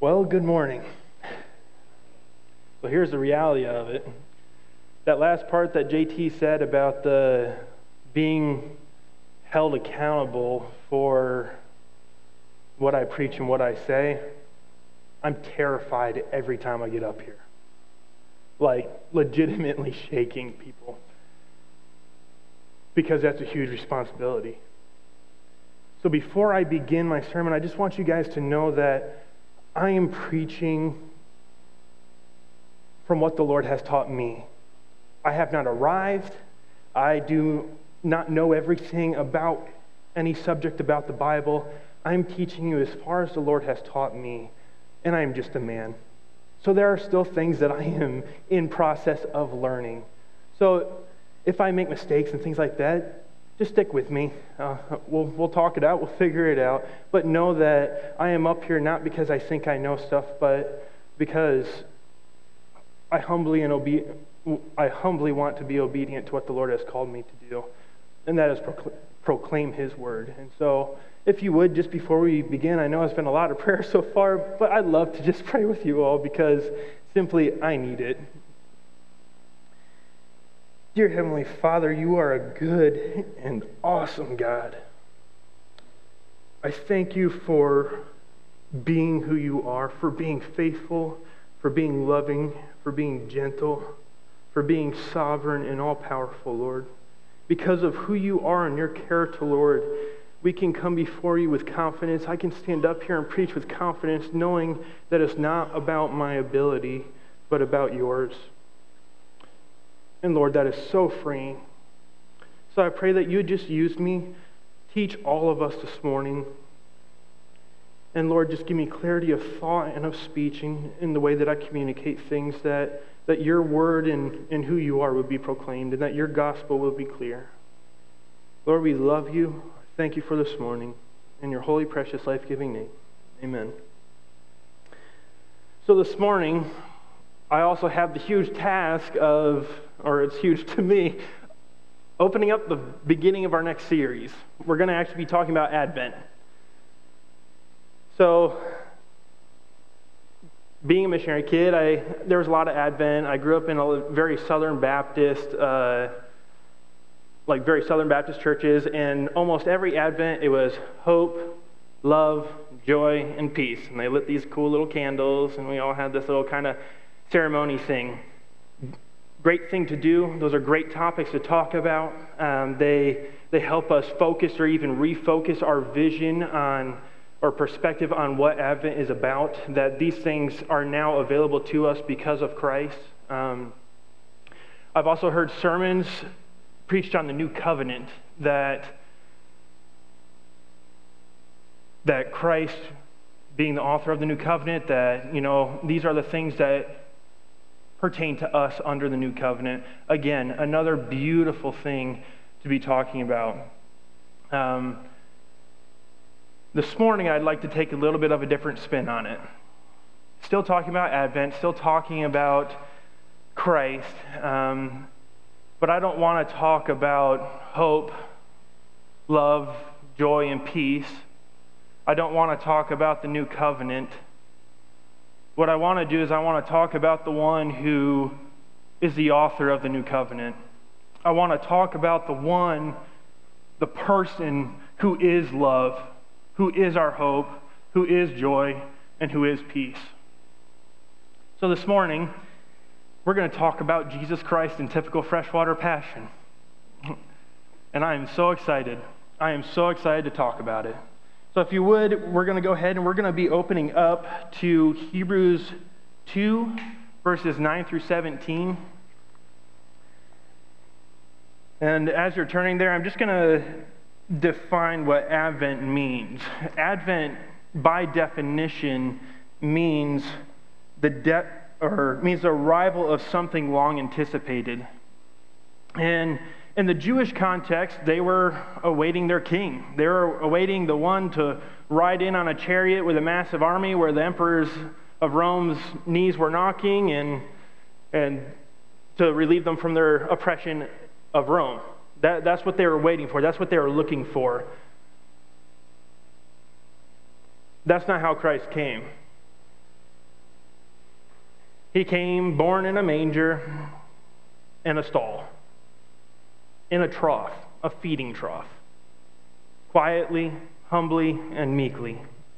Well, good morning. So here's the reality of it. That last part that JT said about the being held accountable for what I preach and what I say, I'm terrified every time I get up here. Like, legitimately shaking people. Because that's a huge responsibility. So before I begin my sermon, I just want you guys to know that I am preaching from what the Lord has taught me. I have not arrived. I do not know everything about any subject about the Bible. I'm teaching you as far as the Lord has taught me, and I am just a man. So there are still things that I am in process of learning. So if I make mistakes and things like that, just stick with me. We'll talk it out. We'll figure it out. But know that I am up here not because I think I know stuff, but because I humbly want to be obedient to what the Lord has called me to do, and that is proclaim His word. And so, if you would, just before we begin, I know it's been a lot of prayer so far, but I'd love to just pray with you all because simply I need it. Dear Heavenly Father, you are a good and awesome God. I thank you for being who you are, for being faithful, for being loving, for being gentle, for being sovereign and all-powerful, Lord. Because of who you are and your character, Lord, we can come before you with confidence. I can stand up here and preach with confidence, knowing that it's not about my ability, but about yours. And Lord, that is so freeing. So I pray that you would just use me, teach all of us this morning. And Lord, just give me clarity of thought and of speech in the way that I communicate things, that your word and who you are would be proclaimed, and that your gospel will be clear. Lord, we love you. Thank you for this morning. In your holy, precious, life-giving name. Amen. So this morning, I also have the huge task of, or it's huge to me, opening up the beginning of our next series. We're going to actually be talking about Advent. So, being a missionary kid, there was a lot of Advent. I grew up in a very Southern Baptist, very Southern Baptist churches, and almost every Advent, it was hope, love, joy, and peace. And they lit these cool little candles, and we all had this little kind of ceremony thing. Great thing to do. Those are great topics to talk about. They help us focus or even refocus our vision on or perspective on what Advent is about, that these things are now available to us because of Christ. I've also heard sermons preached on the new covenant, that Christ being the author of the new covenant, that, these are the things that pertain to us under the new covenant. Again, another beautiful thing to be talking about. This morning, I'd like to take a little bit of a different spin on it. Still talking about Advent, still talking about Christ, but I don't want to talk about hope, love, joy, and peace. I don't want to talk about the new covenant. What I want to do is I want to talk about the one who is the author of the new covenant. I want to talk about the person who is love, who is our hope, who is joy, and who is peace. So this morning, we're going to talk about Jesus Christ in typical freshwater passion. And I am so excited. I am so excited to talk about it. So if you would, we're going to go ahead and we're going to be opening up to Hebrews 2, verses 9 through 17. And as you're turning there, I'm just going to define what Advent means. Advent, by definition, means the arrival of something long anticipated. And in the Jewish context, they were awaiting their king. They were awaiting the one to ride in on a chariot with a massive army where the emperors of Rome's knees were knocking and to relieve them from their oppression of Rome. That's what they were waiting for. That's what they were looking for. That's not how Christ came. He came born in a manger, in a stall, in a trough, a feeding trough, quietly, humbly, and meekly.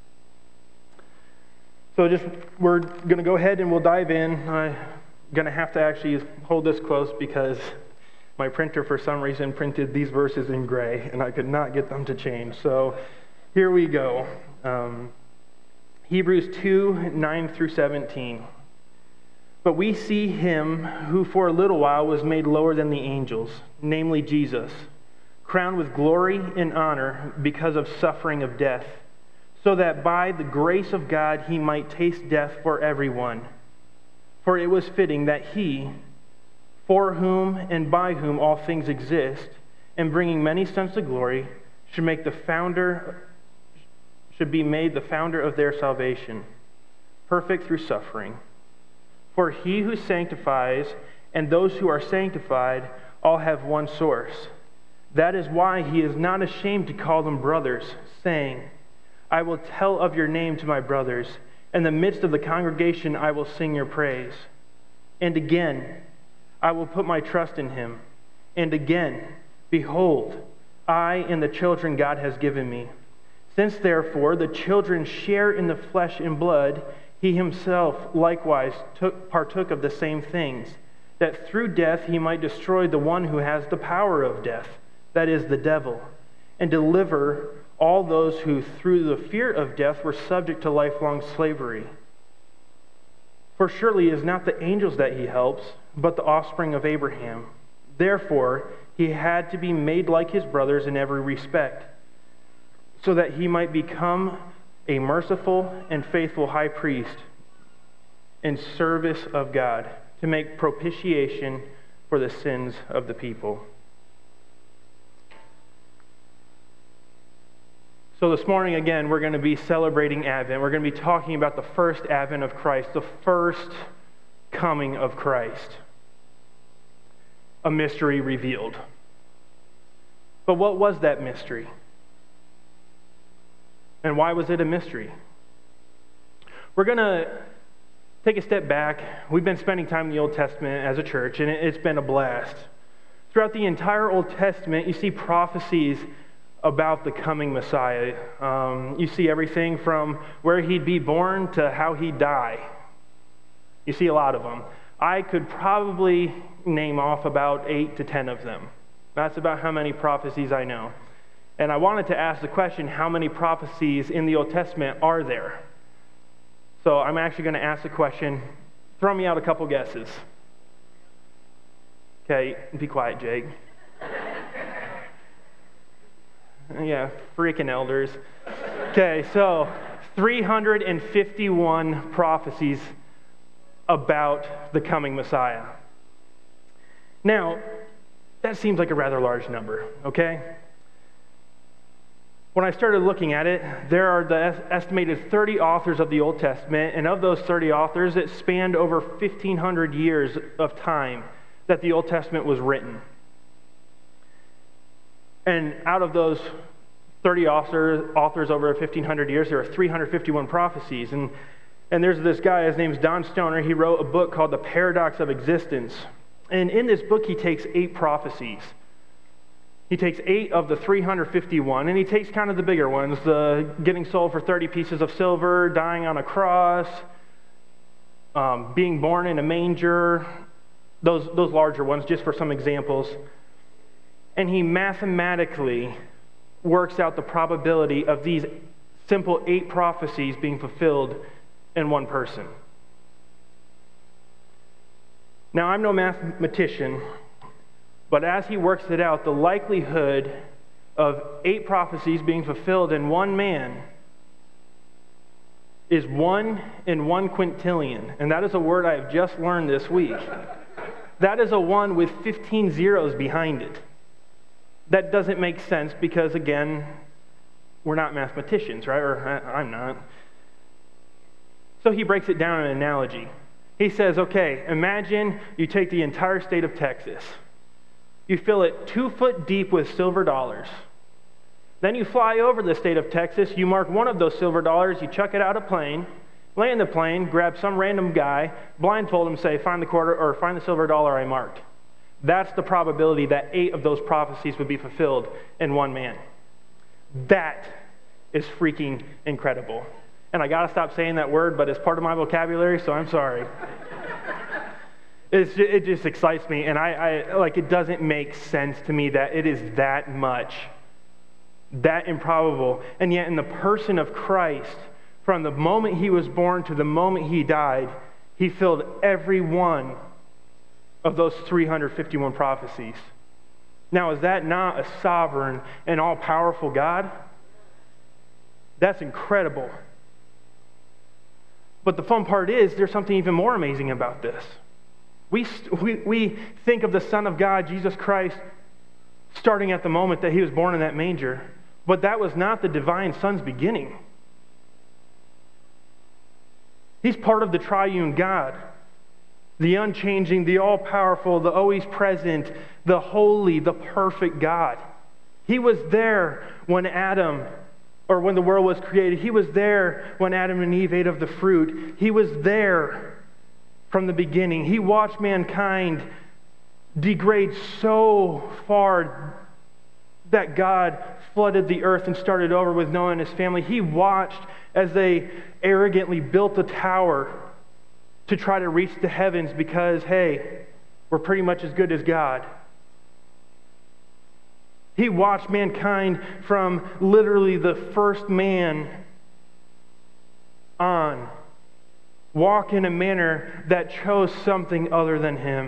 So we're going to go ahead and we'll dive in. I'm going to have to actually hold this close because my printer, for some reason, printed these verses in gray, and I could not get them to change. So here we go. Hebrews 2, 9 through 17. But we see him who for a little while was made lower than the angels, namely Jesus, crowned with glory and honor because of suffering of death, so that by the grace of God he might taste death for everyone. For it was fitting that he, for whom and by whom all things exist, and bringing many sons to glory, should be made the founder of their salvation, perfect through suffering. For he who sanctifies and those who are sanctified all have one source. That is why he is not ashamed to call them brothers, saying, I will tell of your name to my brothers. In the midst of the congregation I will sing your praise. And again, I will put my trust in him. And again, behold, I and the children God has given me. Since therefore the children share in the flesh and blood, he himself likewise partook of the same things, that through death he might destroy the one who has the power of death, that is, the devil, and deliver all those who through the fear of death were subject to lifelong slavery. For surely it is not the angels that he helps, but the offspring of Abraham. Therefore he had to be made like his brothers in every respect, so that he might become a merciful and faithful high priest in service of God, to make propitiation for the sins of the people. So this morning, again, we're going to be celebrating Advent. We're going to be talking about the first Advent of Christ, the first coming of Christ. A mystery revealed. But what was that mystery? And why was it a mystery? We're going to take a step back. We've been spending time in the Old Testament as a church, and it's been a blast. Throughout the entire Old Testament, you see prophecies about the coming Messiah. You see everything from where he'd be born to how he'd die. You see a lot of them. I could probably name off about 8 to 10 of them. That's about how many prophecies I know. And I wanted to ask the question, how many prophecies in the Old Testament are there? So I'm actually going to ask the question. Throw me out a couple guesses. Okay, be quiet, Jake. Yeah, freaking elders. Okay, so 351 prophecies about the coming Messiah. Now, that seems like a rather large number, okay? When I started looking at it, there are the estimated 30 authors of the Old Testament, and of those 30 authors, it spanned over 1,500 years of time that the Old Testament was written. And out of those 30 authors over 1,500 years, there are 351 prophecies. And there's this guy, his name's Don Stoner. He wrote a book called The Paradox of Existence. And in this book, he takes 8 prophecies. He takes 8 of the 351, and he takes kind of the bigger ones, the getting sold for 30 pieces of silver, dying on a cross, being born in a manger, those larger ones, just for some examples. And he mathematically works out the probability of these simple 8 prophecies being fulfilled in one person. Now, I'm no mathematician, but as he works it out, the likelihood of 8 prophecies being fulfilled in one man is 1 in 1 quintillion. And that is a word I have just learned this week. That is a 1 with 15 zeros behind it. That doesn't make sense because, again, we're not mathematicians, right? Or I'm not. So he breaks it down in an analogy. He says, okay, imagine you take the entire state of Texas. You fill it 2 foot deep with silver dollars. Then you fly over the state of Texas, you mark one of those silver dollars, you chuck it out a plane, land the plane, grab some random guy, blindfold him, say, find the quarter or find the silver dollar I marked. That's the probability that 8 of those prophecies would be fulfilled in one man. That is freaking incredible. And I got to stop saying that word, but it's part of my vocabulary, so I'm sorry. It just excites me, and I like, it doesn't make sense to me that it is that much, that improbable. And yet in the person of Christ, from the moment he was born to the moment he died, he filled every one of those 351 prophecies. Now, is that not a sovereign and all-powerful God? That's incredible. But the fun part is, there's something even more amazing about this. We think of the Son of God, Jesus Christ, starting at the moment that he was born in that manger. But that was not the divine Son's beginning. He's part of the triune God, the unchanging, the all-powerful, the always present, the holy, the perfect God. He was there when when the world was created. He was there when Adam and Eve ate of the fruit. He was there from the beginning. He watched mankind degrade so far that God flooded the earth and started over with Noah and his family. He watched as they arrogantly built a tower to try to reach the heavens because, hey, we're pretty much as good as God. He watched mankind from literally the first man on walk in a manner that chose something other than him.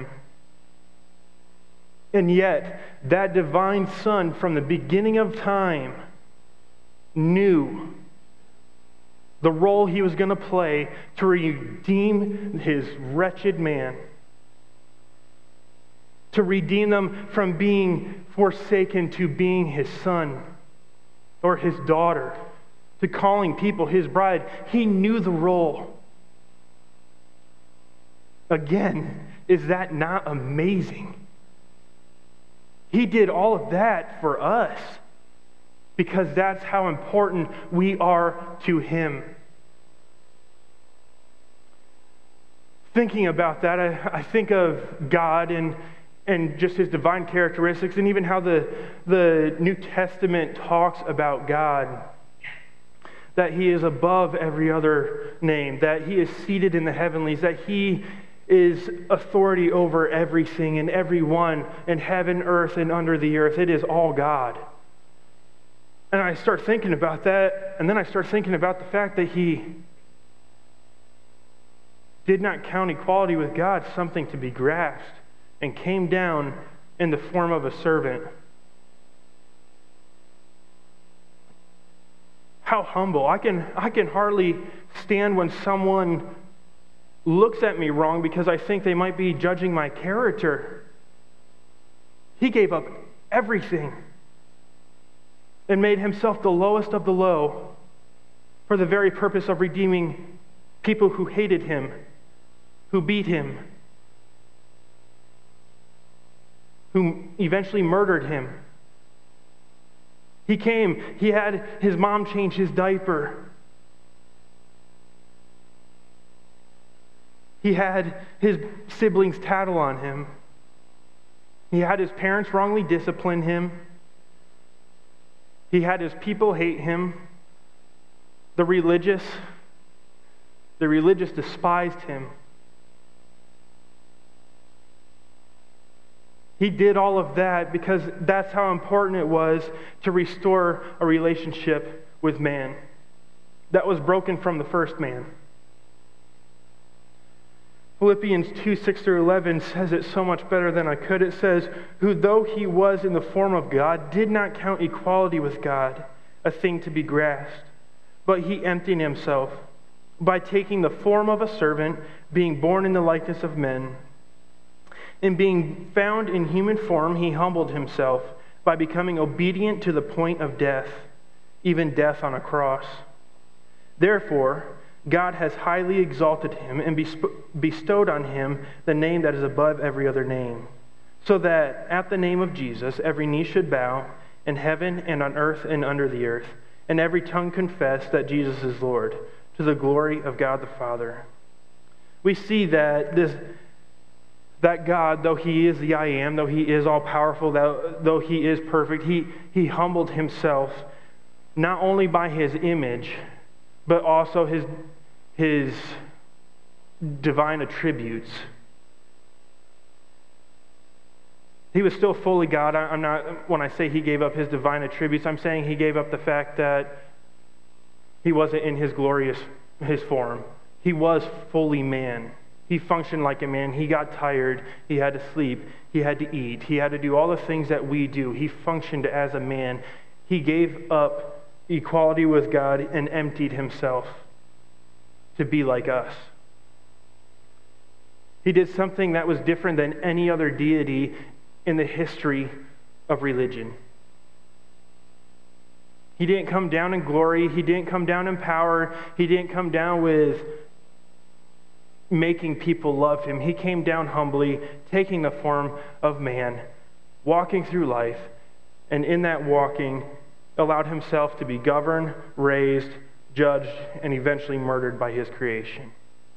And yet, that divine Son from the beginning of time knew the role he was going to play to redeem his wretched man, to redeem them from being forsaken to being his son or his daughter, to calling people his bride. He knew the role. Again, is that not amazing? He did all of that for us because that's how important we are to him. Thinking about that, I think of God and just his divine characteristics, and even how the New Testament talks about God, that he is above every other name, that he is seated in the heavenlies, that he is authority over everything and everyone in heaven, earth, and under the earth. It is all God. And I start thinking about that, and then I start thinking about the fact that he did not count equality with God something to be grasped, and came down in the form of a servant. How humble. I can hardly stand when someone looks at me wrong because I think they might be judging my character. He gave up everything and made himself the lowest of the low for the very purpose of redeeming people who hated him, who beat him, who eventually murdered him. He came, he had his mom change his diaper. He had his siblings tattle on him. He had his parents wrongly discipline him. He had his people hate him. The religious despised him. He did all of that because that's how important it was to restore a relationship with man that was broken from the first man. Philippians 2:6-11 says it so much better than I could. It says, who though he was in the form of God, did not count equality with God a thing to be grasped, but he emptied himself by taking the form of a servant, being born in the likeness of men. And being found in human form, he humbled himself by becoming obedient to the point of death, even death on a cross. Therefore, God has highly exalted him and bestowed on him the name that is above every other name, so that at the name of Jesus every knee should bow in heaven and on earth and under the earth, and every tongue confess that Jesus is Lord, to the glory of God the Father. We see that God, though He is the I Am, though He is all-powerful, though He is perfect, He humbled Himself not only by His image, but also His divine attributes. He was still fully God. I'm not, when I say He gave up His divine attributes, I'm saying He gave up the fact that He wasn't in His form. He was fully man. He functioned like a man. He got tired. He had to sleep. He had to eat. He had to do all the things that we do. He functioned as a man. He gave up equality with God and emptied Himself to be like us. He did something that was different than any other deity in the history of religion. He didn't come down in glory. He didn't come down in power. He didn't come down with making people love Him. He came down humbly, taking the form of man, walking through life, and in that walking, allowed Himself to be governed, raised, judged, and eventually murdered by His creation.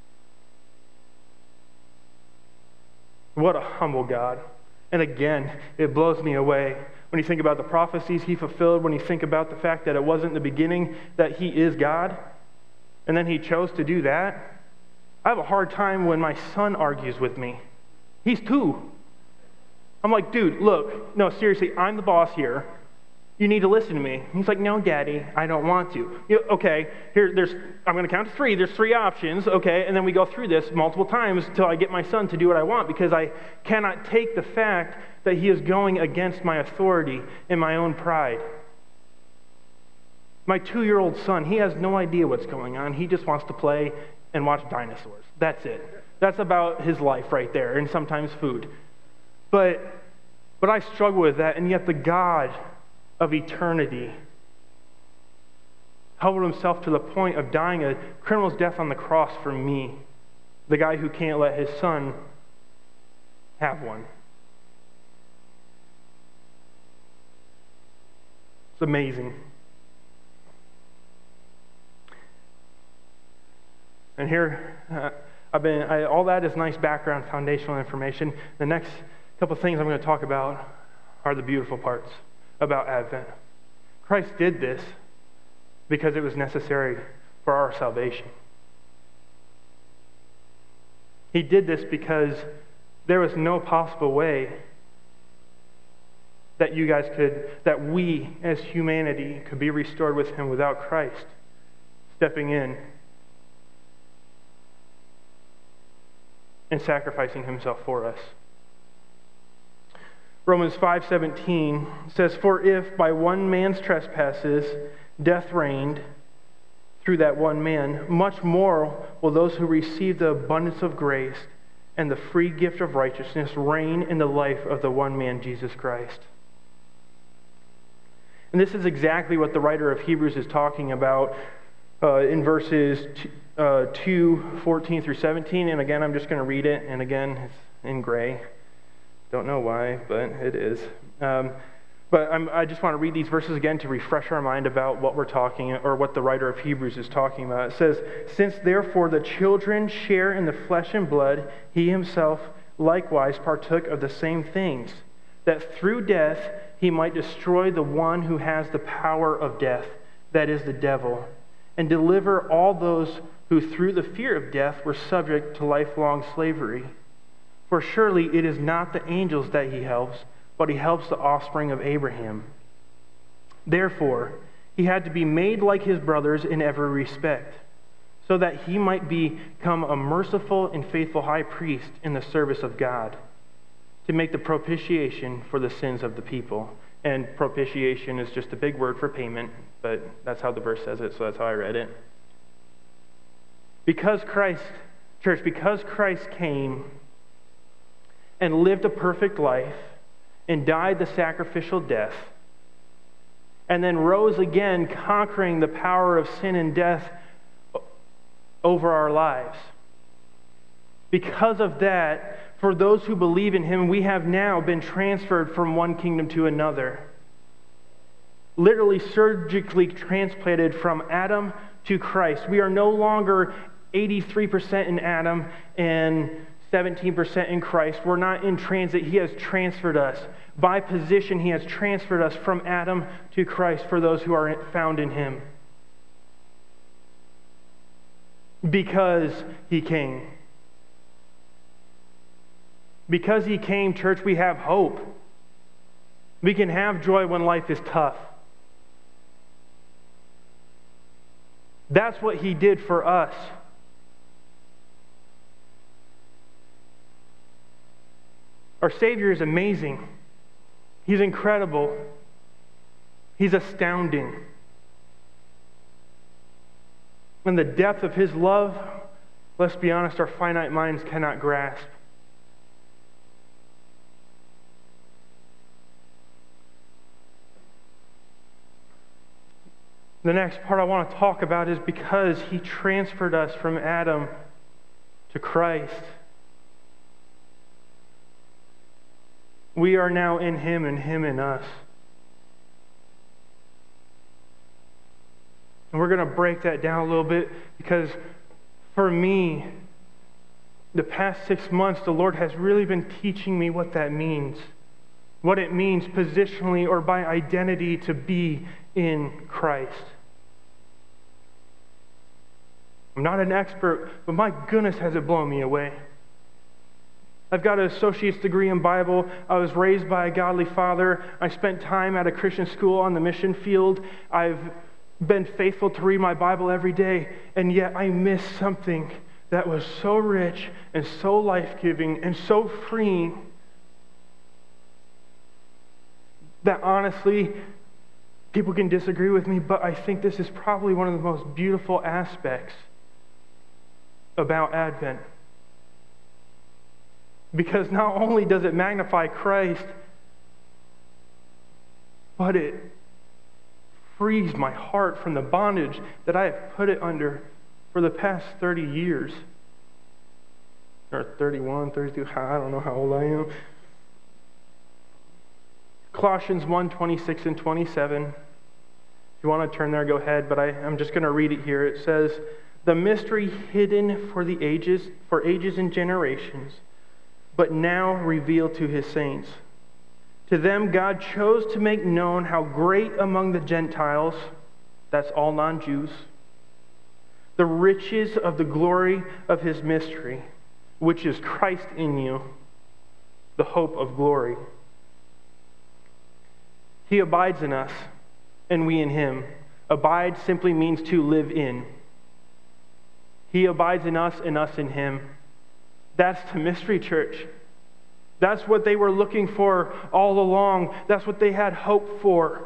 What a humble God. And again, it blows me away when you think about the prophecies He fulfilled, when you think about the fact that it wasn't the beginning that He is God, and then He chose to do that. I have a hard time when my son argues with me. He's 2. I'm like, dude, look, no, seriously, I'm the boss here. You need to listen to me. He's like, no, Daddy, I don't want to. Okay, I'm going to count to 3. There's 3 options, okay? And then we go through this multiple times until I get my son to do what I want, because I cannot take the fact that he is going against my authority and my own pride. My 2-year-old son, he has no idea what's going on. He just wants to play and watch dinosaurs. That's it. That's about his life right there, and sometimes food. But I struggle with that, and yet the God of eternity humbled Himself to the point of dying a criminal's death on the cross for me, the guy who can't let his son have one. It's amazing. And here, all that is nice background, foundational information. The next couple things I'm going to talk about are the beautiful parts about Advent. Christ did this because it was necessary for our salvation. He did this because there was no possible way that we as humanity could be restored with Him without Christ stepping in and sacrificing Himself for us. Romans 5:17 says, "For if by one man's trespasses death reigned through that one man, much more will those who receive the abundance of grace and the free gift of righteousness reign in the life of the one man, Jesus Christ." And this is exactly what the writer of Hebrews is talking about in verses 2:14 through 17. And again, I'm just going to read it. And again, it's in gray. Don't know why, but it is. I just want to read these verses again to refresh our mind about what we're talking, or what the writer of Hebrews is talking about. It says, "Since therefore the children share in the flesh and blood, He Himself likewise partook of the same things, that through death He might destroy the one who has the power of death, that is the devil, and deliver all those who through the fear of death were subject to lifelong slavery. For surely it is not the angels that He helps, but He helps the offspring of Abraham. Therefore, He had to be made like His brothers in every respect, so that He might become a merciful and faithful high priest in the service of God, to make the propitiation for the sins of the people." And propitiation is just a big word for payment, but that's how the verse says it, so that's how I read it. Because Christ came and lived a perfect life and died the sacrificial death, and then rose again, conquering the power of sin and death over our lives. Because of that, for those who believe in Him, we have now been transferred from one kingdom to another. literally surgically transplanted from Adam to Christ. We are no longer 83% in Adam and 17% in Christ. We're not in transit. He has transferred us. By position, He has transferred us from Adam to Christ for those who are found in Him. Because He came. Because He came, church, we have hope. We can have joy when life is tough. That's what He did for us. Our Savior is amazing. He's incredible. He's astounding. And the depth of His love, let's be honest, our finite minds cannot grasp. The next part I want to talk about is because He transferred us from Adam to Christ. We are now in Him and Him in us. And we're going to break that down a little bit because for me, the past 6 months, the Lord has really been teaching me what that means. What it means positionally or by identity to be in Christ. I'm not an expert, but my goodness has it blown me away. I've got an associate's degree in Bible. I was raised by a godly father. I spent time at a Christian school on the mission field. I've been faithful to read my Bible every day, and yet I missed something that was so rich and so life-giving and so freeing that honestly, people can disagree with me, but I think this is probably one of the most beautiful aspects about Advent. Because not only does it magnify Christ, but it frees my heart from the bondage that I have put it under for the past 30 years. Or 31, 32, I don't know how old I am. Colossians 1, 26 and 27. If you want to turn there, go ahead, but I'm just going to read it here. It says, "The mystery hidden for ages and generations, but now revealed to His saints. To them God chose to make known how great among the Gentiles," that's all non-Jews, "the riches of the glory of His mystery, which is Christ in you, the hope of glory." He abides in us, and we in Him. Abide simply means to live in. He abides in us and us in Him. That's the mystery, church. That's what they were looking for all along. That's what they had hope for.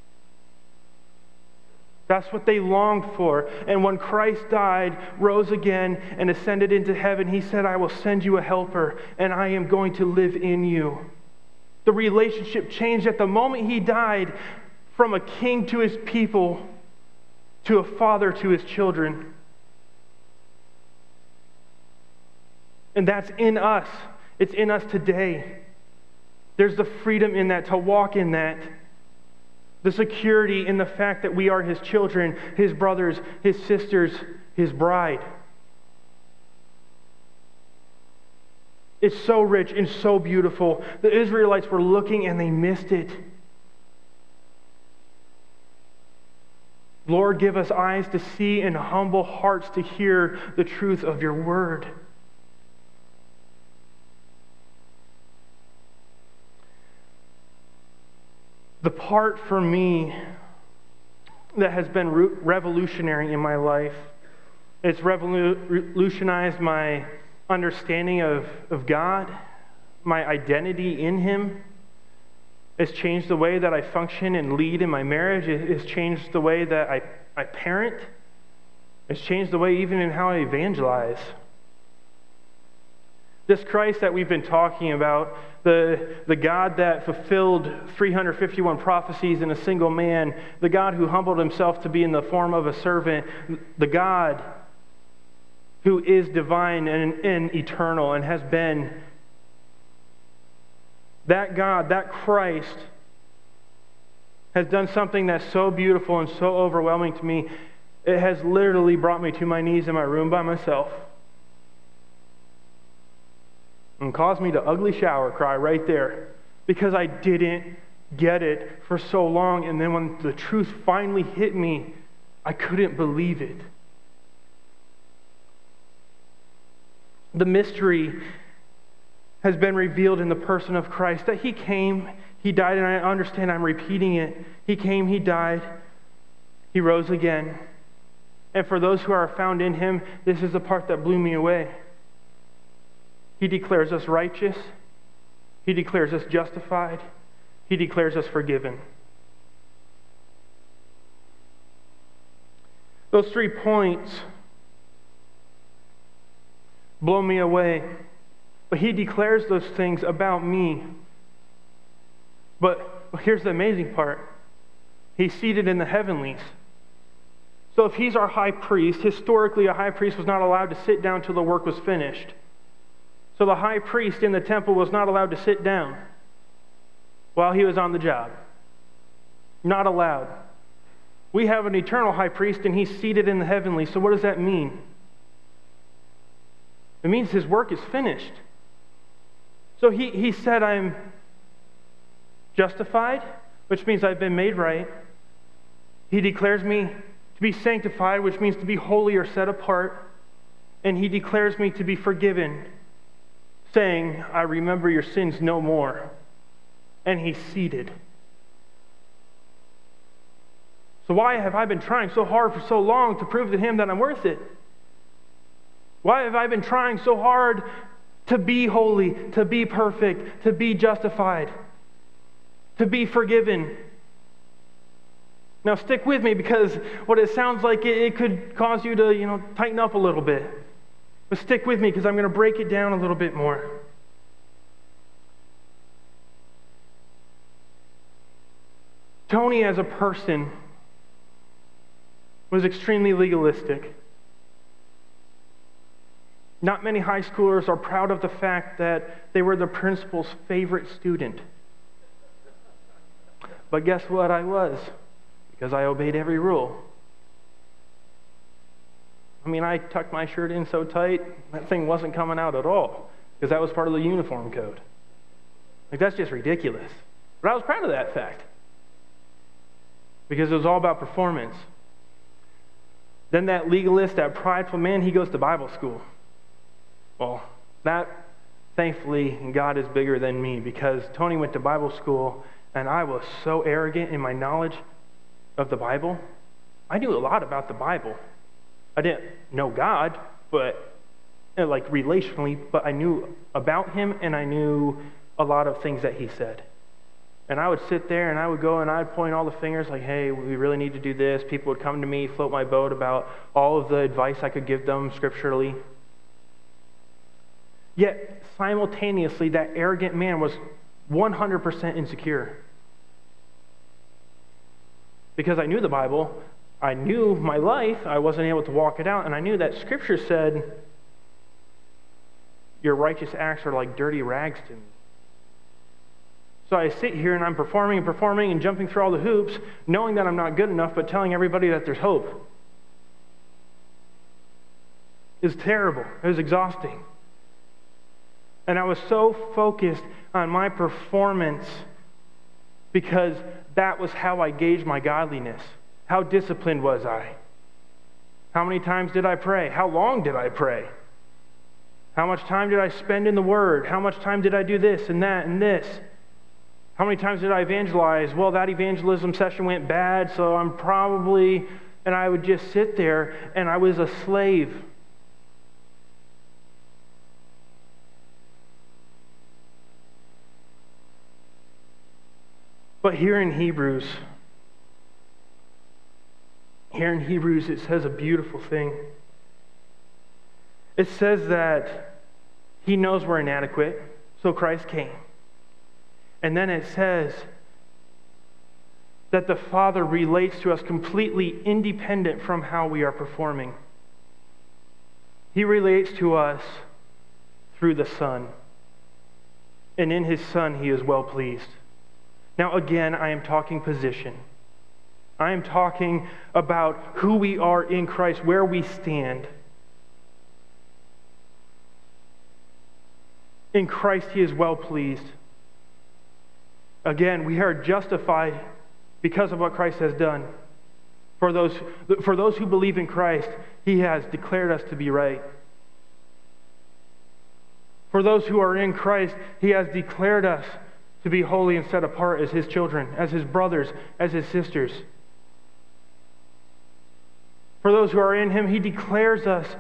That's what they longed for. And when Christ died, rose again, and ascended into heaven, He said, "I will send you a helper, and I am going to live in you." The relationship changed at the moment He died from a king to His people to a father to His children. And that's in us. It's in us today. There's the freedom in that, to walk in that. The security in the fact that we are His children, His brothers, His sisters, His bride. It's so rich and so beautiful. The Israelites were looking and they missed it. Lord, give us eyes to see and humble hearts to hear the truth of Your word. The part for me that has been revolutionary in my life, it's revolutionized my understanding of God, my identity in Him. It's changed the way that I function and lead in my marriage. It's changed the way that I parent. It's changed the way even in how I evangelize. This Christ that we've been talking about, the God that fulfilled 351 prophecies in a single man, the God who humbled Himself to be in the form of a servant, the God who is divine and eternal and has been, that God, that Christ, has done something that's so beautiful and so overwhelming to me. It has literally brought me to my knees in my room by myself and caused me to ugly shower cry right there because I didn't get it for so long. And then when the truth finally hit me, I couldn't believe it. The mystery has been revealed in the person of Christ, that He came, He died, and I understand I'm repeating it. He came, He died, He rose again. And for those who are found in Him, this is the part that blew me away. He declares us righteous. He declares us justified. He declares us forgiven. Those 3 points blow me away. But He declares those things about me. But here's the amazing part. He's seated in the heavenlies. So if He's our high priest, historically a high priest was not allowed to sit down till the work was finished. So the high priest in the temple was not allowed to sit down while he was on the job. Not allowed. We have an eternal high priest and He's seated in the heavenlies. So what does that mean? It means His work is finished. So he said, I'm justified, which means I've been made right. He declares me to be sanctified, which means to be holy or set apart. And He declares me to be forgiven, saying, I remember your sins no more. And He's seated. So why have I been trying so hard for so long to prove to Him that I'm worth it? Why have I been trying so hard to be holy, to be perfect, to be justified, to be forgiven? Now stick with me, because what it sounds like, it could cause you to, tighten up a little bit. But stick with me, because I'm going to break it down a little bit more. Tony, as a person, was extremely legalistic. Not many high schoolers are proud of the fact that they were the principal's favorite student. But guess what I was? Because I obeyed every rule. I tucked my shirt in so tight, that thing wasn't coming out at all, because that was part of the uniform code. That's just ridiculous. But I was proud of that fact, because it was all about performance. Then that legalist, that prideful man, he goes to Bible school. Well, that, thankfully, God is bigger than me, because Tony went to Bible school, and I was so arrogant in my knowledge of the Bible. I knew a lot about the Bible. I didn't know God, but relationally, but I knew about Him, and I knew a lot of things that He said. And I would sit there and I would go and I'd point all the fingers like, hey, we really need to do this. People would come to me, float my boat about all of the advice I could give them scripturally. Yet, simultaneously, that arrogant man was 100% insecure. Because I knew the Bible, I knew my life, I wasn't able to walk it out, and I knew that Scripture said, your righteous acts are like dirty rags to me. So I sit here and I'm performing and jumping through all the hoops, knowing that I'm not good enough, but telling everybody that there's hope. It was terrible. It was exhausting. And I was so focused on my performance because that was how I gauged my godliness. How disciplined was I? How many times did I pray? How long did I pray? How much time did I spend in the Word? How much time did I do this and that and this? How many times did I evangelize? Well, that evangelism session went bad, so I'm probably... And I would just sit there, and I was a slave. But here in Hebrews, it says a beautiful thing. It says that He knows we're inadequate, so Christ came. And then it says that the Father relates to us completely independent from how we are performing. He relates to us through the Son. And in His Son, He is well pleased. Now, again, I am talking position. I am talking about who we are in Christ, where we stand. In Christ, He is well pleased. Again, we are justified because of what Christ has done. For those who believe in Christ, He has declared us to be right. For those who are in Christ, He has declared us to be holy and set apart as His children, as His brothers, as His sisters. For those who are in Him, He declares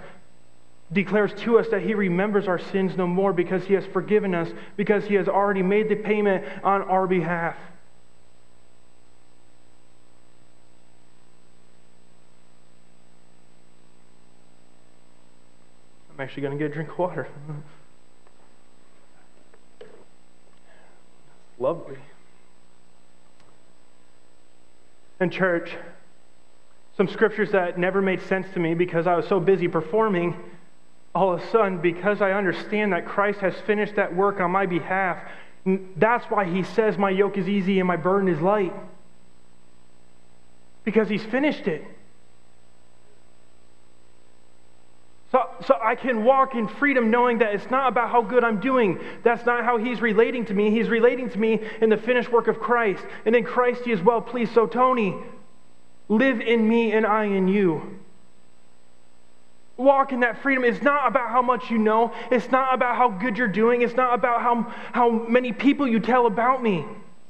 to us that He remembers our sins no more because He has forgiven us, because He has already made the payment on our behalf. I'm actually going to get a drink of water. Lovely. And church, some scriptures that never made sense to me because I was so busy performing, all of a sudden, because I understand that Christ has finished that work on my behalf, that's why He says my yoke is easy and my burden is light. Because He's finished it. So I can walk in freedom knowing that it's not about how good I'm doing. That's not how He's relating to me. He's relating to me in the finished work of Christ. And in Christ He is well pleased. So Tony, live in me and I in you. Walk in that freedom. It's not about how much you know. It's not about how good you're doing. It's not about how many people you tell about me.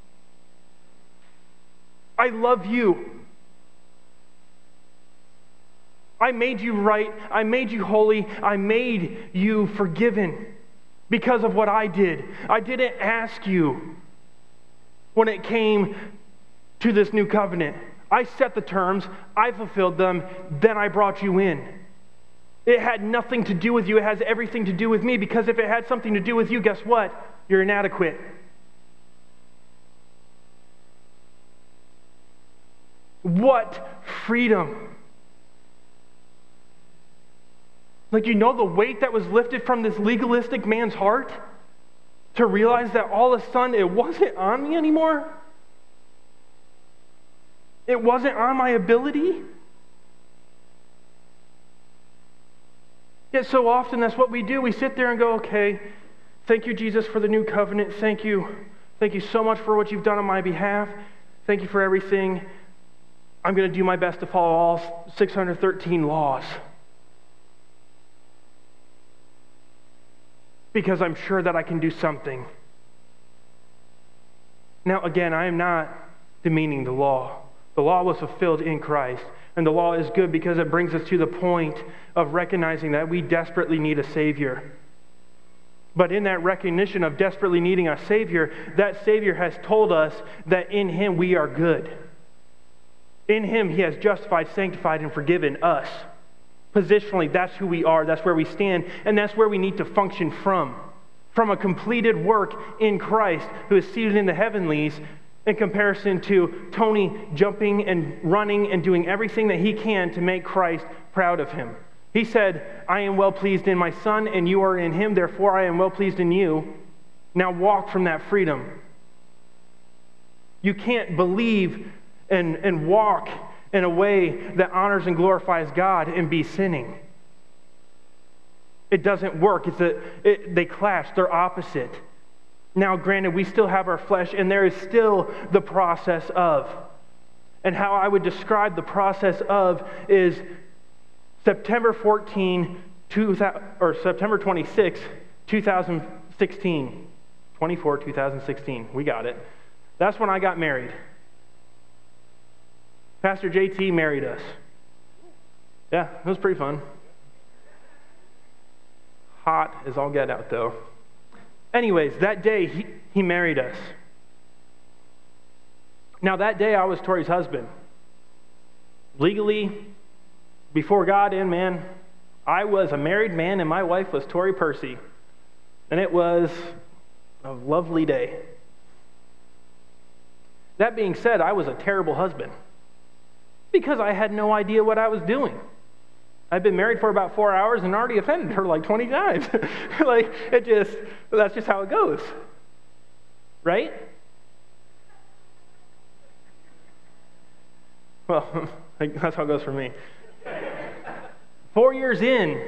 I love you. I made you right. I made you holy. I made you forgiven because of what I did. I didn't ask you when it came to this new covenant. I set the terms. I fulfilled them. Then I brought you in. It had nothing to do with you. It has everything to do with me, because if it had something to do with you, guess what? You're inadequate. What freedom! Like, you know the weight that was lifted from this legalistic man's heart? To realize that all of a sudden it wasn't on me anymore? It wasn't on my ability? Yet so often that's what we do. We sit there and go, okay, thank you, Jesus, for the new covenant. Thank you. Thank you so much for what you've done on my behalf. Thank you for everything. I'm going to do my best to follow all 613 laws. Because I'm sure that I can do something. Now, again, I am not demeaning the law. The law was fulfilled in Christ. And the law is good because it brings us to the point of recognizing that we desperately need a Savior. But in that recognition of desperately needing a Savior, that Savior has told us that in Him we are good. In Him He has justified, sanctified, and forgiven us. Positionally, that's who we are, that's where we stand, and that's where we need to function from a completed work in Christ, who is seated in the heavenlies, in comparison to Tony jumping and running and doing everything that he can to make Christ proud of him. He said, I am well pleased in my Son, and you are in Him, therefore I am well pleased in you. Now walk from that freedom. You can't believe and walk in a way that honors and glorifies God and be sinning. It doesn't work. They clash. They're opposite. Now, granted, we still have our flesh, and there is still the process of. And how I would describe the process of is September 26, 2016. 2016. We got it. That's when I got married. Pastor JT married us. Yeah, it was pretty fun. Hot as all get out, though. Anyways, that day, he married us. Now, that day, I was Tori's husband. Legally, before God and man, I was a married man, and my wife was Tori Percy. And it was a lovely day. That being said, I was a terrible husband, because I had no idea what I was doing. I'd been married for about 4 hours and already offended her like 20 times. That's just how it goes. Right? Well, that's how it goes for me. 4 years in,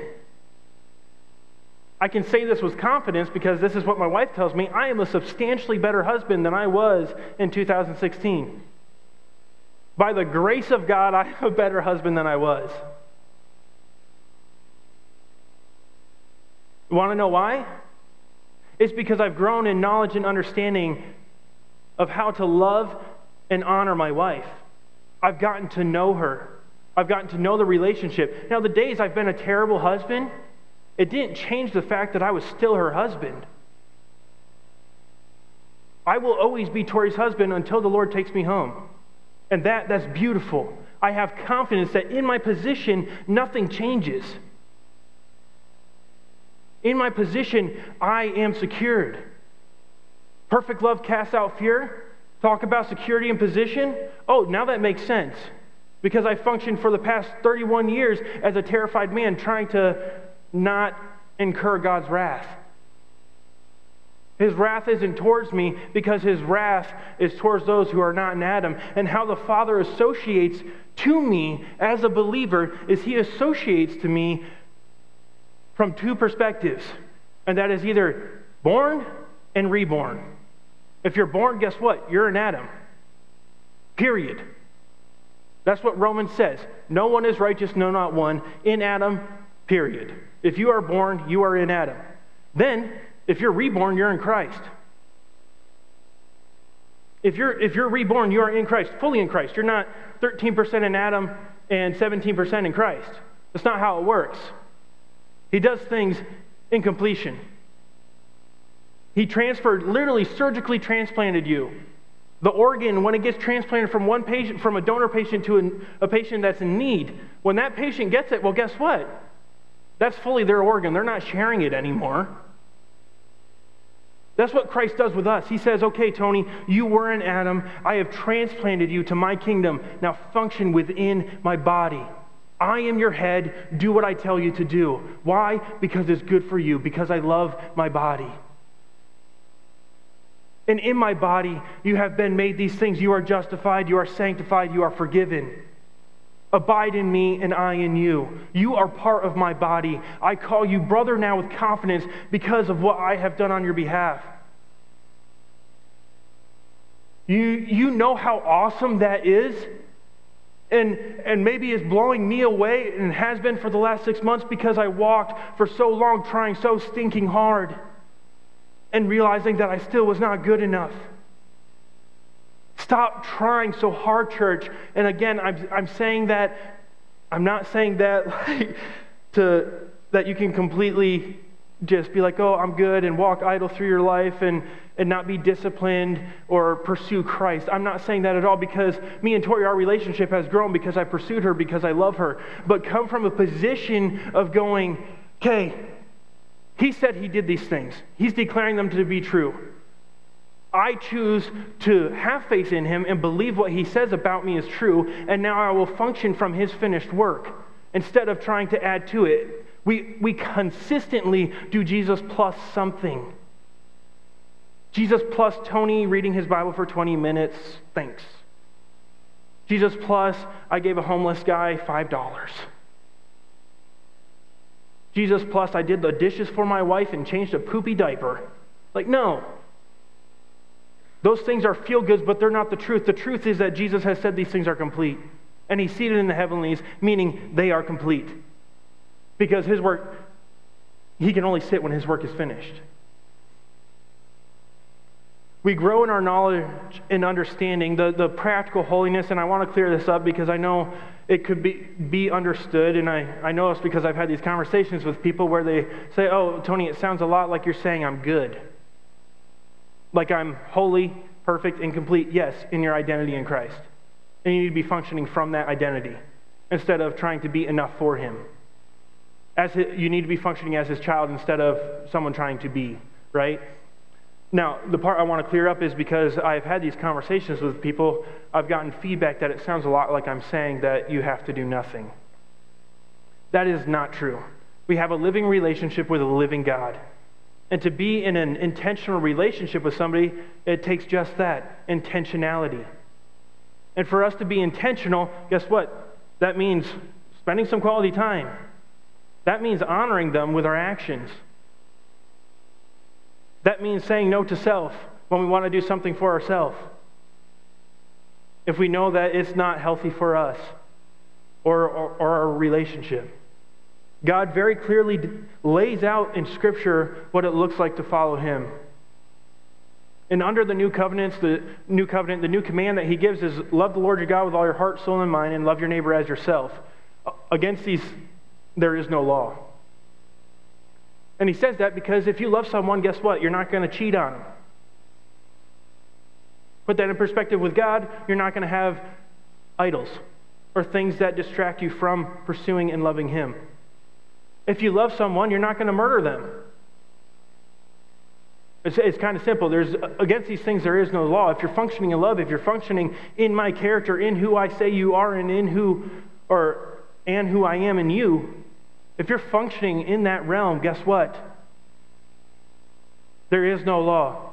I can say this with confidence because this is what my wife tells me. I am a substantially better husband than I was in 2016. By the grace of God, I am a better husband than I was. You want to know why? It's because I've grown in knowledge and understanding of how to love and honor my wife. I've gotten to know her. I've gotten to know the relationship. Now, the days I've been a terrible husband, it didn't change the fact that I was still her husband. I will always be Tori's husband until the Lord takes me home. And that's beautiful. I have confidence that in my position, nothing changes. In my position, I am secured. Perfect love casts out fear. Talk about security and position. Oh, now that makes sense. Because I functioned for the past 31 years as a terrified man trying to not incur God's wrath. His wrath isn't towards me because His wrath is towards those who are not in Adam. And how the Father associates to me as a believer is He associates to me from two perspectives. And that is either born and reborn. If you're born, guess what? You're in Adam. Period. That's what Romans says. No one is righteous, no, not one. In Adam, period. If you are born, you are in Adam. Then, if you're reborn, you're in Christ. If you're reborn, you are in Christ, fully in Christ. You're not 13% in Adam and 17% in Christ. That's not how it works. He does things in completion. He literally surgically transplanted you. The organ, when it gets transplanted from one patient, from a donor patient to a patient that's in need, when that patient gets it, well, guess what? That's fully their organ. They're not sharing it anymore. That's what Christ does with us. He says, okay, Tony, you were in Adam. I have transplanted you to my kingdom. Now function within my body. I am your head. Do what I tell you to do. Why? Because it's good for you. Because I love my body. And in my body, you have been made these things. You are justified. You are sanctified. You are forgiven. Abide in me and I in you. You are part of my body. I call you brother now with confidence because of what I have done on your behalf. You know how awesome that is? And maybe it's blowing me away and has been for the last 6 months because I walked for so long trying so stinking hard and realizing that I still was not good enough. Stop trying so hard, church. And again, I'm saying that, I'm not saying that that you can completely just be like, oh, I'm good, and walk idle through your life and not be disciplined or pursue Christ. I'm not saying that at all, because me and Tori, our relationship has grown because I pursued her, because I love her. But come from a position of going, okay, He said He did these things. He's declaring them to be true. I choose to have faith in Him and believe what He says about me is true, and now I will function from His finished work instead of trying to add to it. We consistently do Jesus plus something. Jesus plus Tony reading his Bible for 20 minutes, thanks. Jesus plus I gave a homeless guy $5. Jesus plus I did the dishes for my wife and changed a poopy diaper. Like, no. Those things are feel-goods, but they're not the truth. The truth is that Jesus has said these things are complete. And He's seated in the heavenlies, meaning they are complete. Because His work, He can only sit when His work is finished. We grow in our knowledge and understanding, the practical holiness, and I want to clear this up because I know it could be understood, and I know it's because I've had these conversations with people where they say, oh, Tony, it sounds a lot like you're saying I'm good. Like I'm holy, perfect, and complete, yes, in your identity in Christ. And you need to be functioning from that identity instead of trying to be enough for Him. You need to be functioning as His child instead of someone trying to be, right? Now, the part I want to clear up is because I've had these conversations with people, I've gotten feedback that it sounds a lot like I'm saying that you have to do nothing. That is not true. We have a living relationship with a living God. And to be in an intentional relationship with somebody, it takes just that, intentionality. And for us to be intentional, guess what? That means spending some quality time. That means honoring them with our actions. That means saying no to self when we want to do something for ourselves. If we know that it's not healthy for us or our relationship. God very clearly lays out in Scripture what it looks like to follow Him. And under the new covenant, the new command that He gives is love the Lord your God with all your heart, soul, and mind, and love your neighbor as yourself. Against these, there is no law. And He says that because if you love someone, guess what? You're not going to cheat on them. Put that in perspective with God, you're not going to have idols or things that distract you from pursuing and loving Him. If you love someone, you're not going to murder them. It's kind of simple. Against these things, there is no law. If you're functioning in love, if you're functioning in my character, in who I say you are, and who I am in you, if you're functioning in that realm, guess what? There is no law.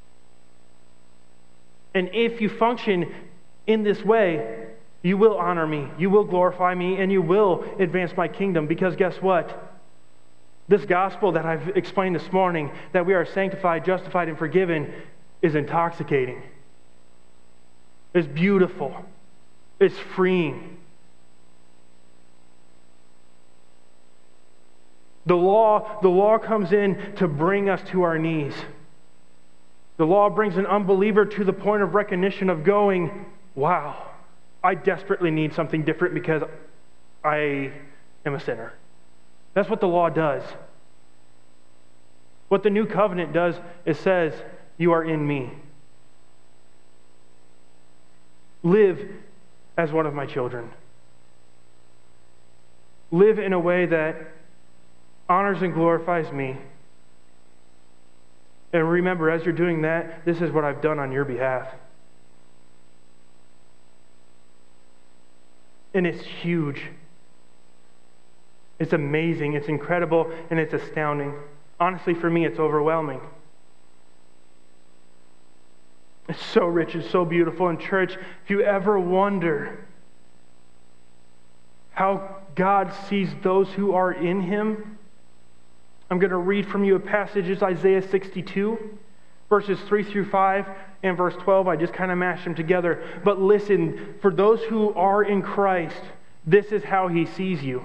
And if you function in this way, you will honor me, you will glorify me, and you will advance my kingdom. Because guess what? This gospel that I've explained this morning, that we are sanctified, justified, and forgiven, is intoxicating. It's beautiful. It's freeing. The law comes in to bring us to our knees. The law brings an unbeliever to the point of recognition of going, wow, I desperately need something different because I am a sinner. That's what the law does. What the new covenant does is says, you are in me. Live as one of my children. Live in a way that honors and glorifies me. And remember, as you're doing that, this is what I've done on your behalf. And it's huge. It's amazing, it's incredible, and it's astounding. Honestly, for me, it's overwhelming. It's so rich and so beautiful. In church, if you ever wonder how God sees those who are in Him, I'm going to read from you a passage. It's Isaiah 62, verses 3 through 5, and verse 12. I just kind of mashed them together. But listen, for those who are in Christ, this is how He sees you.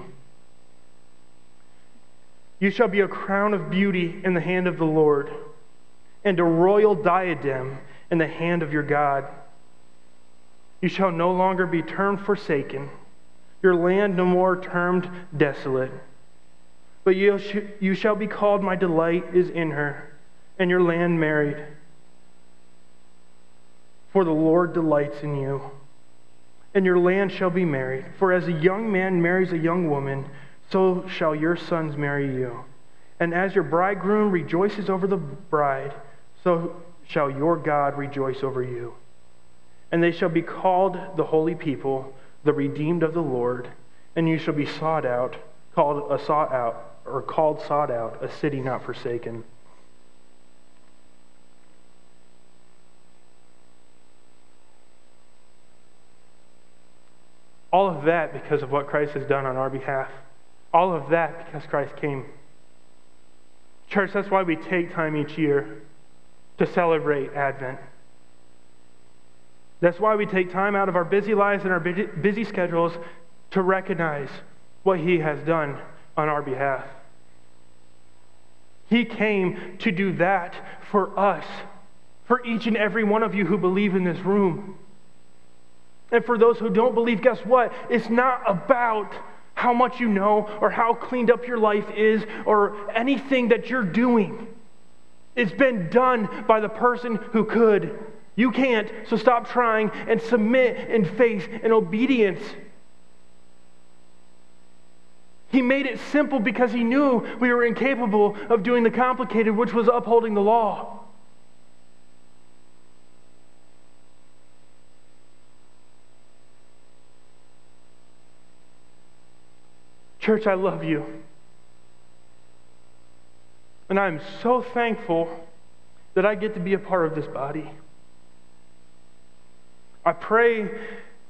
You shall be a crown of beauty in the hand of the Lord, and a royal diadem in the hand of your God. You shall no longer be termed forsaken, your land no more termed desolate. But you shall be called, my delight is in her, and your land married. For the Lord delights in you, and your land shall be married. For as a young man marries a young woman, so shall your sons marry you. And as your bridegroom rejoices over the bride, so shall your God rejoice over you. And they shall be called the holy people, the redeemed of the Lord, and you shall be sought out, called sought out, a city not forsaken. All of that because of what Christ has done on our behalf. All of that because Christ came. Church, that's why we take time each year to celebrate Advent. That's why we take time out of our busy lives and our busy schedules to recognize what He has done on our behalf. He came to do that for us, for each and every one of you who believe in this room. And for those who don't believe, guess what? It's not about how much you know or how cleaned up your life is or anything that you're doing. It's been done by the person who could. You can't, so stop trying and submit in faith and obedience. He made it simple because He knew we were incapable of doing the complicated, which was upholding the law. Church, I love you. And I'm so thankful that I get to be a part of this body. I pray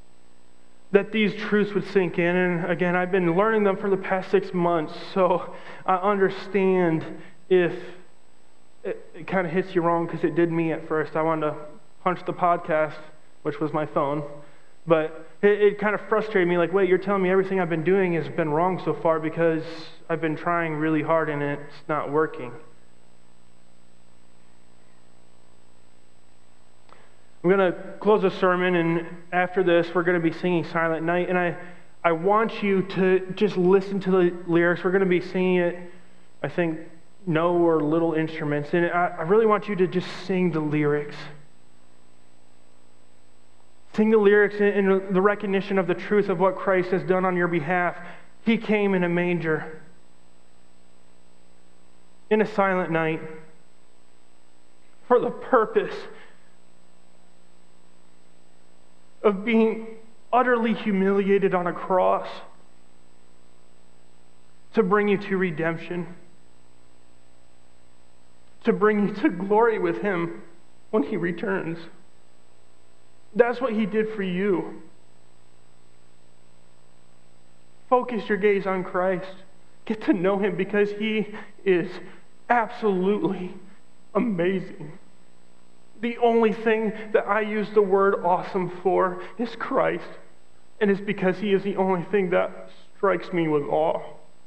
that these truths would sink in. And again, I've been learning them for the past 6 months, so I understand if it kind of hits you wrong, because it did me at first. I wanted to punch the podcast, which was my phone, but it kind of frustrated me, like, wait, you're telling me everything I've been doing has been wrong so far because I've been trying really hard and it's not working. I'm going to close the sermon, and after this, we're going to be singing Silent Night, and I want you to just listen to the lyrics. We're going to be singing it, I think, no or little instruments, and I really want you to just sing the lyrics. Sing the lyrics in the recognition of the truth of what Christ has done on your behalf. He came in a manger, in a silent night, for the purpose of being utterly humiliated on a cross to bring you to redemption, to bring you to glory with Him when He returns. That's what He did for you. Focus your gaze on Christ. Get to know Him, because He is absolutely amazing. The only thing that I use the word awesome for is Christ. And it's because He is the only thing that strikes me with awe.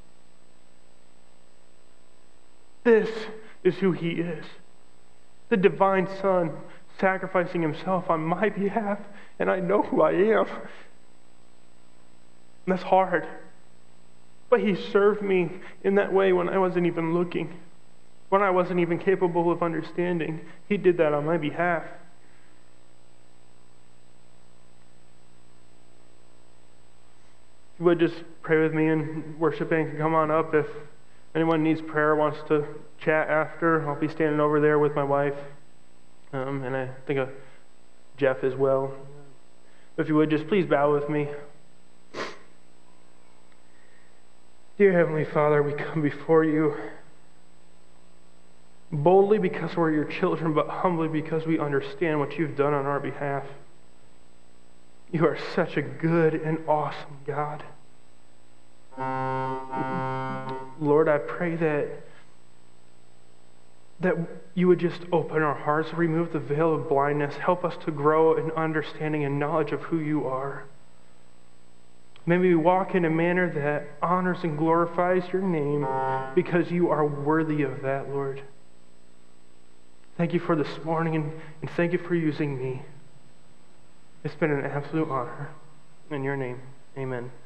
This is who He is. The divine Son sacrificing Himself on my behalf, and I know who I am. And that's hard. But He served me in that way when I wasn't even looking, when I wasn't even capable of understanding. He did that on my behalf. If you would just pray with me, and worship band can come on up. If anyone needs prayer, wants to chat after, I'll be standing over there with my wife, and I think of Jeff as well. If you would just please bow with me. Dear Heavenly Father, we come before You boldly because we're Your children, but humbly because we understand what You've done on our behalf. You are such a good and awesome God. Lord, I pray that You would just open our hearts, remove the veil of blindness, help us to grow in understanding and knowledge of who You are. May we walk in a manner that honors and glorifies Your name, because You are worthy of that, Lord. Thank You for this morning, and thank You for using me. It's been an absolute honor. In Your name, amen.